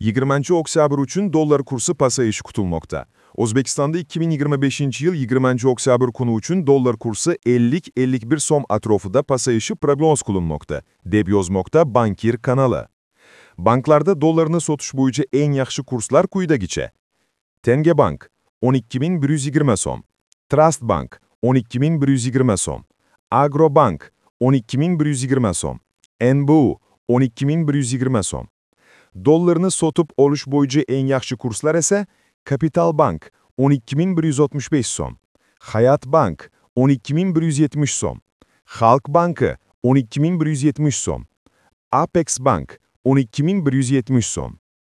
20 oktyabr uchun dollar kursi pasayishi kutilmoqda. O'zbekistonda 2025-yil 20 oktyabr kuni uchun dollar kursi 50-51 so'm atrofida pasayishi prognoz qilinmoqda, deb yozmoqda Bankir kanali. Banklarda dollarni sotish bo'yicha eng yaxshi kurslar quyidagicha. Tenge Bank 12.120 so'm, Trust Bank 12.120 so'm, Agrobank 12.120 so'm, NBU 12.120 so'm. Dollarni sotib olish bo'yicha eng yaxshi kurslar esa Kapital Bank 12.165 so'm, Hayat Bank 12.170 so'm, Xalq banki 12.170 so'm, Apex Bank 12.170 so'm.